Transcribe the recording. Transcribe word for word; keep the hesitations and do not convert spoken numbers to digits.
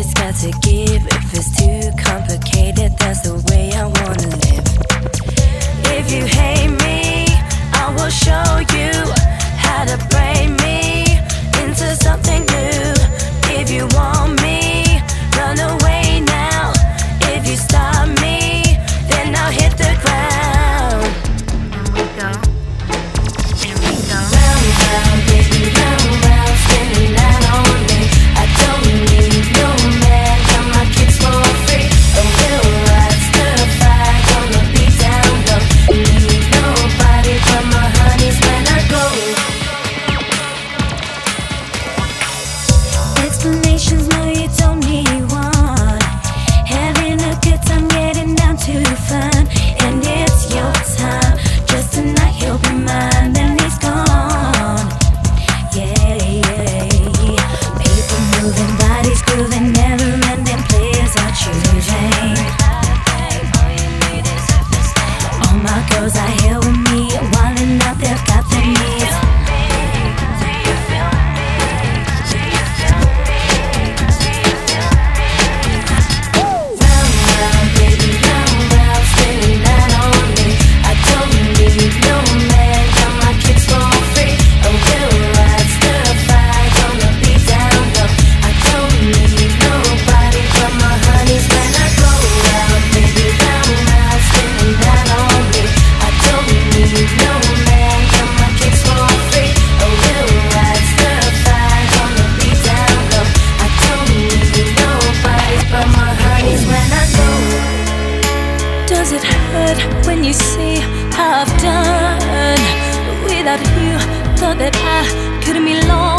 always got to give. If it's too complicated, that's the way I wanna live. If you hate me, I will show you how to break me into something new. If you want me, run away now. If you stop me, then I'll hit the ground. And we go, and we go. Round, round, baby, round, round, spinning that on me. I don't need no man, got my kicks for free. A real ride, stir fry, gonna be down low. Need nobody but my honeys when I go. Explanations, no, you don't need one. Having a good time, getting down to fun, and it's your time. Just tonight, he'll be mine, then he's gone. Yeah, yeah. People moving, bodies grooving, never-ending players are choosing. All my girls are here with me, wilding out, they've got their needs. Does it hurt when you see how I've done without you? Thought that I couldn't be long.